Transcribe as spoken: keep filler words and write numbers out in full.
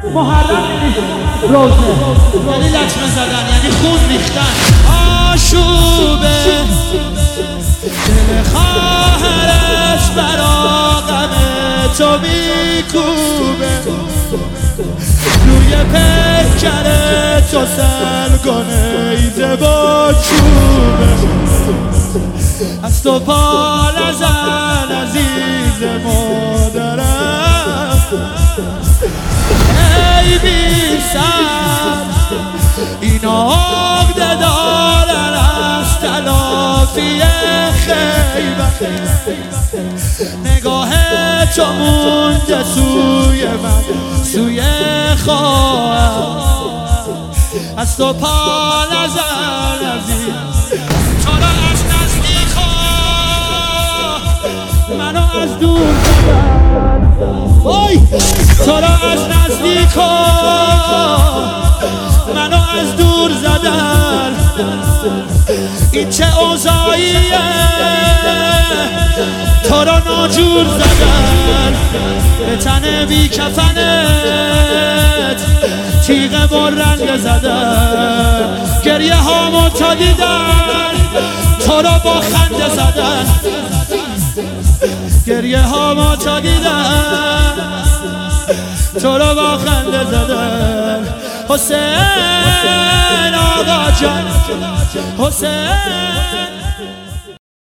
محرم نیست روزه، یعنی لطمه زدن، یعنی خون ریختن. آشوبه دل خواهرش برا غم تو میکوبه، روی پیکر تو سلگونه ایزه با چوبه. از تو پا نزن عزیز مادرم، ای بی سر اینا عقده دارن از تلافی خیبت. نگاه تو مونده سوی من، سوی خواهم. از تو پا نزن عزیز، تو را از نزدیک منو از دور زدن. وای تو را از نزدیک منو از دور زدن. این چه اوضاعیه تو را ناجور زدن. به تن بی کفنت تیغ برنگ زدن. گریه هامو تا دیدن تو را با خنده زدن. گریه هامو تا دیدن تو را با خنده زدن. حسین آقا جان، حسین